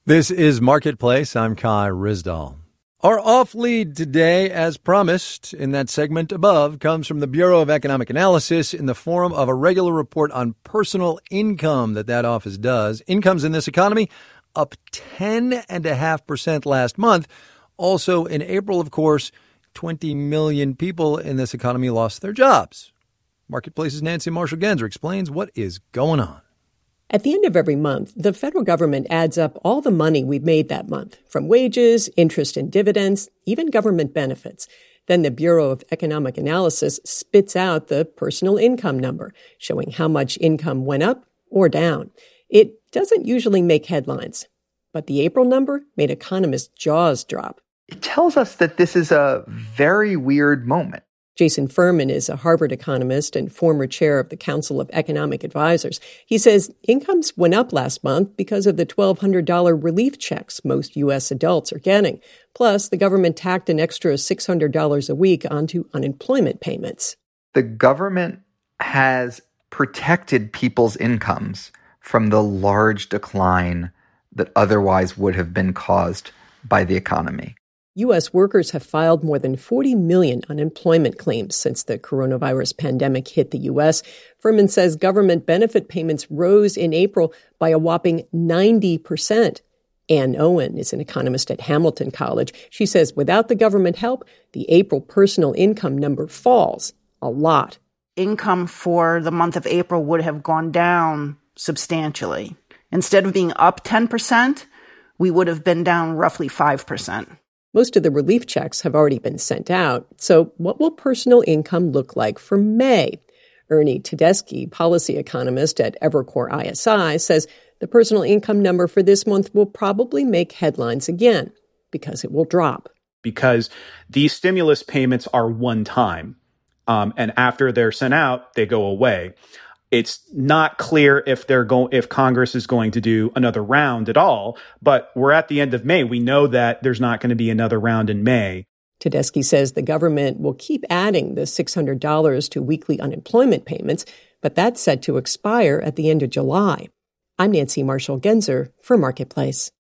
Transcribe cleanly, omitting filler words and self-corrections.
This is Marketplace. I'm Kai Ryssdal. Our off lead today, as promised in that segment above, comes from the Bureau of Economic Analysis in the form of a regular report on personal income that office does. Incomes in this economy up 10.5% last month. Also in April, of course, 20 million people in this economy lost their jobs. Marketplace's Nancy Marshall-Genzer explains what is going on. At the end of every month, the federal government adds up all the money we've made that month, from wages, interest and dividends, even government benefits. Then the Bureau of Economic Analysis spits out the personal income number, showing how much income went up or down. It doesn't usually make headlines, but the April number made economists' jaws drop. It tells us that this is a very weird moment. Jason Furman is a Harvard economist and former chair of the Council of Economic Advisors. He says incomes went up last month because of the $1,200 relief checks most U.S. adults are getting. Plus, the government tacked an extra $600 a week onto unemployment payments. The government has protected people's incomes from the large decline that otherwise would have been caused by the economy. U.S. workers have filed more than 40 million unemployment claims since the coronavirus pandemic hit the U.S. Furman says government benefit payments rose in April by a whopping 90%. Ann Owen is an economist at Hamilton College. She says without the government help, the April personal income number falls a lot. Income for the month of April would have gone down substantially. Instead of being up 10%, we would have been down roughly 5%. Most of the relief checks have already been sent out. So what will personal income look like for May? Ernie Tedeschi, policy economist at Evercore ISI, says the personal income number for this month will probably make headlines again because it will drop. Because these stimulus payments are one time, and after they're sent out, they go away. It's not clear if Congress is going to do another round at all, but we're at the end of May. We know that there's not going to be another round in May. Tedeschi says the government will keep adding the $600 to weekly unemployment payments, but that's set to expire at the end of July. I'm Nancy Marshall-Genzer for Marketplace.